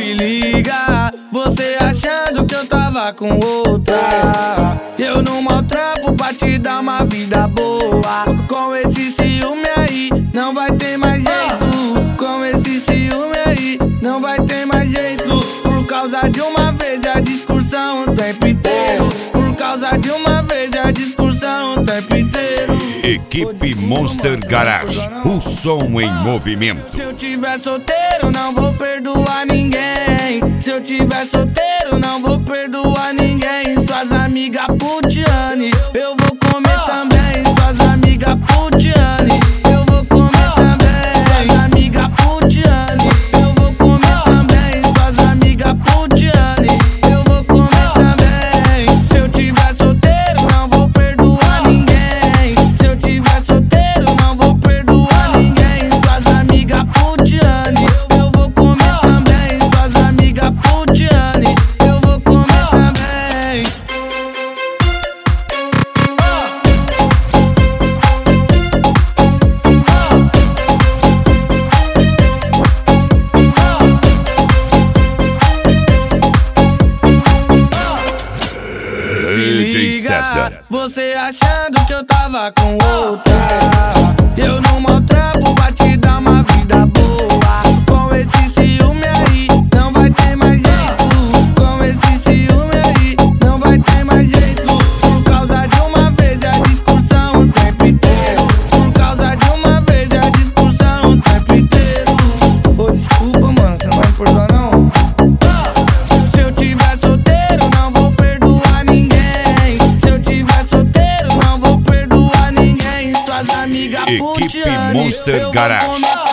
Se liga, você achando que eu tava com outra. Eu não maltrapo pra te dar uma vida boa. Com esse ciúme aí, não vai ter mais jeito. Com esse ciúme aí, não vai ter mais jeito. Por causa de uma vez é a discussão o tempo inteiro. Por causa de uma vez é a discussão o tempo inteiro. Equipe Monster Garage, o som em movimento. Se eu tiver solteiro, não vou perdoar ninguém. Se eu tiver solteiro, não vou perdoar ninguém. Suas amigas putiane, eu vou comer também. Suas amigas putiane, eu vou comer também. Suas amigas putiane, eu vou comer também. Suas amigas putiane, eu vou comer também. Se eu tiver solteiro, não vou perdoar ninguém. Se eu tiver solteiro, não vou perdoar ninguém. Suas amigas putiane, eu vou comer também. Suas amigas putiane, eu vou comer também. DJ César. Você achando que eu tava com outra. Eu não maltrapo pra te dar uma vida boa. Com esse ciúme aí, não vai ter mais jeito. Com esse ciúme aí, não vai ter mais jeito. Por causa de uma vez é a discussão o tempo inteiro. Por causa de uma vez é a discussão o tempo inteiro. Ô, desculpa, mano, você não vai me perdoar não? Se eu tiver solteiro, não vou perdoar ninguém. Se eu tiver solteiro, não vou perdoar ninguém. Suas amigas Equipe putiane, Monster eu vou Garage, comer